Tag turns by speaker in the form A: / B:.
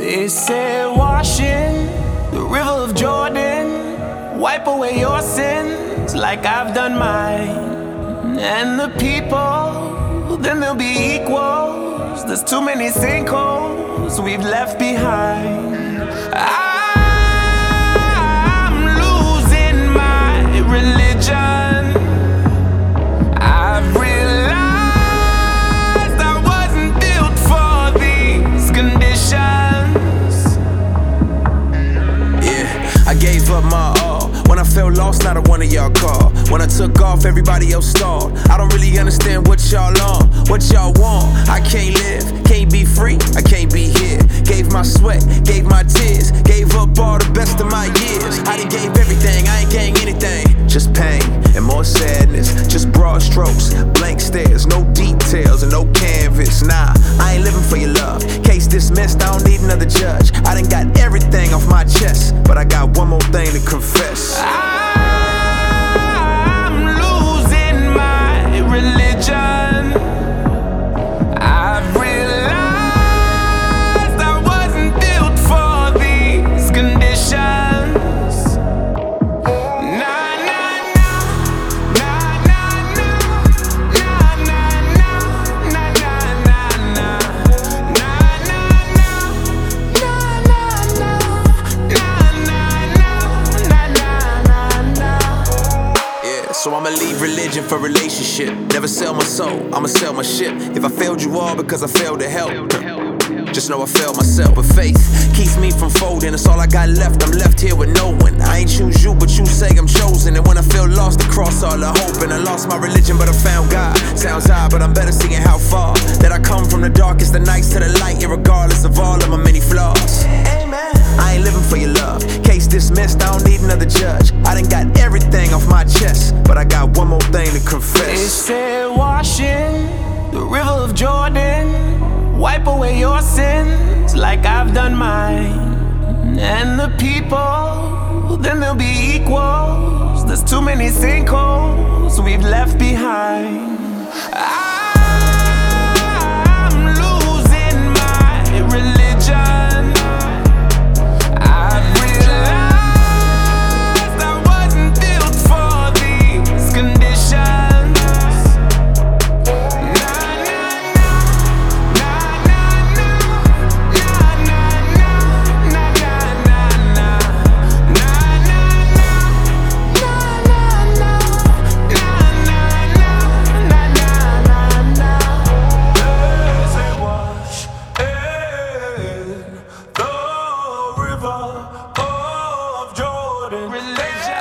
A: They said washing the river of Jordan, wipe away your sins like I've done mine. And the people, then they'll be equals. There's too many sinkholes we've left behind. I'm losing my religion. I've realized I wasn't built for these conditions.
B: Yeah, I gave up my all. When I felt lost, not a one of y'all called. When I took off, everybody else stalled. I don't really understand what y'all on, what y'all want. I can't live, can't be free, I can't be here. Gave my sweat, gave my tears, gave up all the best of my years. I done gave everything, I ain't gained anything. Just pain and more sadness, just broad strokes, blank stares, no details and no canvas. Nah, I ain't living for your love. Case dismissed, I don't need another judge. I done got everything off my chest, but I got one more thing to confess.
A: I'm losing my religion. I've realized I wasn't built for these conditions. Nah, nah, nah, nah, nah, nah, nah, nah, nah, nah,
B: So I'ma leave religion for relationship. Never sell my soul, I'ma sell my ship. If I failed you all because I failed to help, just know I failed myself. But faith keeps me from folding. It's all I got left, I'm left here with no one. I ain't choose you, but you say I'm chosen. And when I feel lost, I cross all the hope. And I lost my religion, but I found God. Sounds odd, but I'm better seeing how far that I come from the darkest of nights to the light, irregardless of all of my many flaws.
A: amen.
B: I ain't living for your love. Case dismissed, I don't need another judge. I done got everything off my chest, but I got one more thing to
A: They
B: confess.
A: said washing the river of Jordan, wipe away your sins like I've done mine. And the people, then they'll be equals. There's too many sinkholes we've left behind. I'm losing my religion. I've realized I wasn't built for these conditions. Religion.